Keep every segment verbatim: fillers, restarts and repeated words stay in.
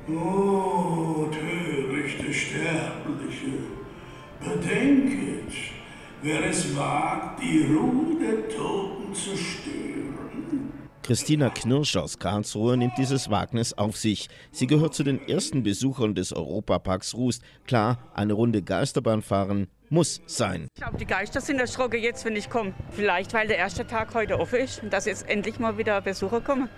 O törichte Sterbliche, bedenket, wer es wagt, die Ruhe der Toten zu stören. Christina Knirsch aus Karlsruhe nimmt dieses Wagnis auf sich. Sie gehört zu den ersten Besuchern des Europaparks Rust. Klar, eine Runde Geisterbahn fahren muss sein. Ich glaube, die Geister sind erschrocken jetzt, wenn ich komme. Vielleicht, weil der erste Tag heute offen ist und dass jetzt endlich mal wieder Besucher kommen.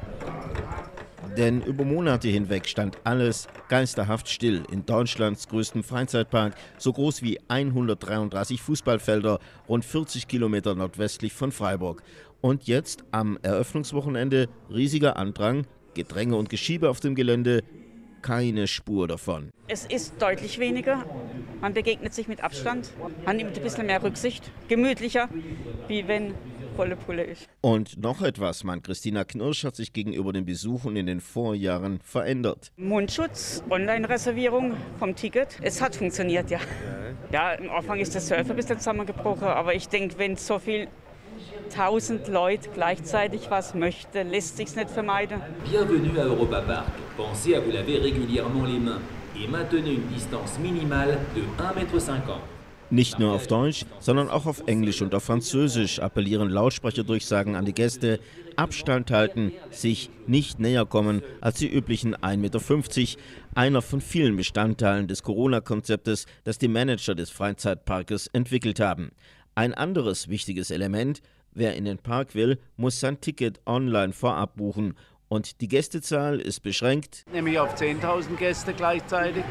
Denn über Monate hinweg stand alles geisterhaft still in Deutschlands größtem Freizeitpark, so groß wie hundertdreiunddreißig Fußballfelder, rund vierzig Kilometer nordwestlich von Freiburg. Und jetzt am Eröffnungswochenende riesiger Andrang, Gedränge und Geschiebe auf dem Gelände, keine Spur davon. Es ist deutlich weniger, man begegnet sich mit Abstand, man nimmt ein bisschen mehr Rücksicht, gemütlicher, wie wenn volle Pulle ist. Und noch etwas, meint Christina Knirsch, hat sich gegenüber den Besuchen in den Vorjahren verändert. Mundschutz, Online-Reservierung vom Ticket, es hat funktioniert, ja. Ja, im Anfang ist der Surfer bis jetzt zusammengebrochen, aber ich denke, wenn so viel tausend Leute gleichzeitig was möchte, lässt sich's nicht vermeiden. Bienvenue à Europa Park. Pensez à vous laver régulièrement les mains et maintenez une distance minimale de un Meter cinquante. Nicht nur auf Deutsch, sondern auch auf Englisch und auf Französisch appellieren Lautsprecherdurchsagen an die Gäste, Abstand halten, sich nicht näher kommen als die üblichen ein Meter fünfzig, einer von vielen Bestandteilen des Corona-Konzeptes, das die Manager des Freizeitparkes entwickelt haben. Ein anderes wichtiges Element: Wer in den Park will, muss sein Ticket online vorab buchen. Und die Gästezahl ist beschränkt. Nämlich auf zehntausend Gäste gleichzeitig.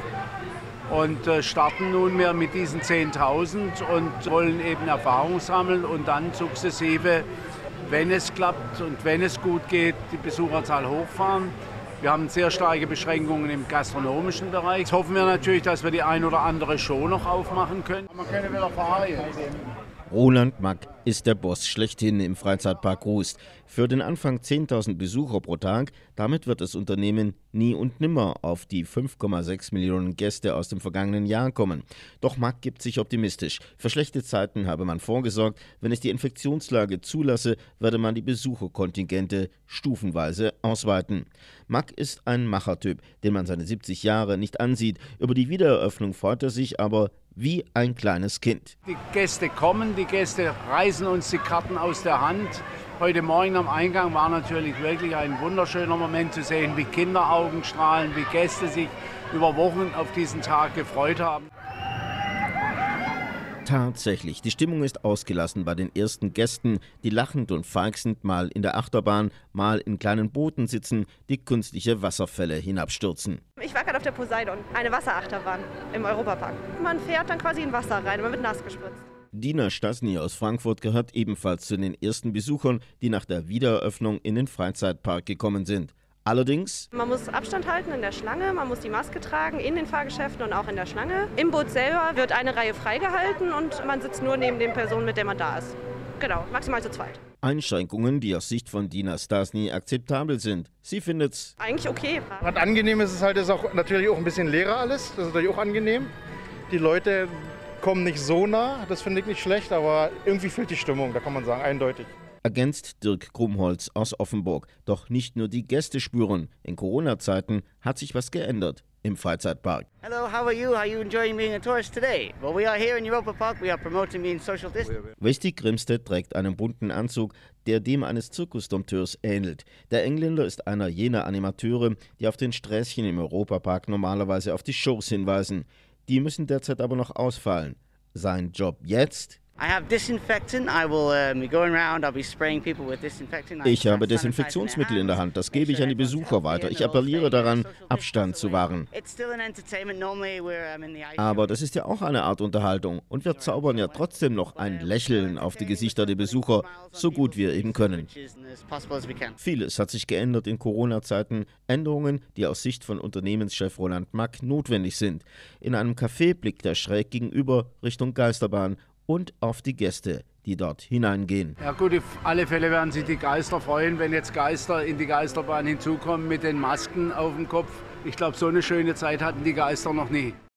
Und äh, starten nunmehr mit diesen zehntausend und wollen eben Erfahrung sammeln und dann sukzessive, wenn es klappt und wenn es gut geht, die Besucherzahl hochfahren. Wir haben sehr starke Beschränkungen im gastronomischen Bereich. Jetzt hoffen wir natürlich, dass wir die ein oder andere Show noch aufmachen können. Man kann wieder fahren. Roland Mack ist der Boss schlechthin im Freizeitpark Rust. Für den Anfang zehntausend Besucher pro Tag. Damit wird das Unternehmen nie und nimmer auf die fünf Komma sechs Millionen Gäste aus dem vergangenen Jahr kommen. Doch Mack gibt sich optimistisch. Für schlechte Zeiten habe man vorgesorgt. Wenn es die Infektionslage zulasse, werde man die Besucherkontingente stufenweise ausweiten. Mack ist ein Machertyp, den man seine siebzig Jahre nicht ansieht. Über die Wiedereröffnung freut er sich aber wie ein kleines Kind. Die Gäste kommen, die Gäste reißen uns die Karten aus der Hand. Heute Morgen am Eingang war natürlich wirklich ein wunderschöner Moment zu sehen, wie Kinderaugen strahlen, wie Gäste sich über Wochen auf diesen Tag gefreut haben. Tatsächlich, die Stimmung ist ausgelassen bei den ersten Gästen, die lachend und feixend mal in der Achterbahn, mal in kleinen Booten sitzen, die künstliche Wasserfälle hinabstürzen. Ich war gerade auf der Poseidon, eine Wasserachterbahn im Europapark. Man fährt dann quasi in Wasser rein, man wird nass gespritzt. Dina Stasny aus Frankfurt gehört ebenfalls zu den ersten Besuchern, die nach der Wiedereröffnung in den Freizeitpark gekommen sind. Allerdings: Man muss Abstand halten in der Schlange, man muss die Maske tragen in den Fahrgeschäften und auch in der Schlange. Im Boot selber wird eine Reihe freigehalten und man sitzt nur neben den Personen, mit der man da ist. Genau, maximal zu zweit. Einschränkungen, die aus Sicht von Dina Stasny akzeptabel sind. Sie findet's eigentlich okay. Was angenehm ist, ist halt, ist auch natürlich auch ein bisschen leerer alles. Das ist natürlich auch angenehm. Die Leute kommen nicht so nah, das finde ich nicht schlecht, aber irgendwie fehlt die Stimmung, da kann man sagen, eindeutig. Ergänzt Dirk Krumholz aus Offenburg. Doch nicht nur die Gäste spüren. In Corona-Zeiten hat sich was geändert im Freizeitpark. Hello, how are you? How are you enjoying being a tourist today? Well, we are here in Europa Park. We are promoting being social distance. Westy Grimstedt trägt einen bunten Anzug, der dem eines Zirkusdompteurs ähnelt. Der Engländer ist einer jener Animateure, die auf den Sträßchen im Europapark normalerweise auf die Shows hinweisen. Die müssen derzeit aber noch ausfallen. Sein Job jetzt? Ich habe Desinfektionsmittel in der Hand, das gebe ich an die Besucher weiter. Ich appelliere daran, Abstand zu wahren. Aber das ist ja auch eine Art Unterhaltung und wir zaubern ja trotzdem noch ein Lächeln auf die Gesichter der Besucher, so gut wir eben können. Vieles hat sich geändert in Corona-Zeiten, Änderungen, die aus Sicht von Unternehmenschef Roland Mack notwendig sind. In einem Café blickt er schräg gegenüber Richtung Geisterbahn und auf die Gäste, die dort hineingehen. Ja gut, auf alle Fälle werden sich die Geister freuen, wenn jetzt Geister in die Geisterbahn hinzukommen mit den Masken auf dem Kopf. Ich glaube, so eine schöne Zeit hatten die Geister noch nie.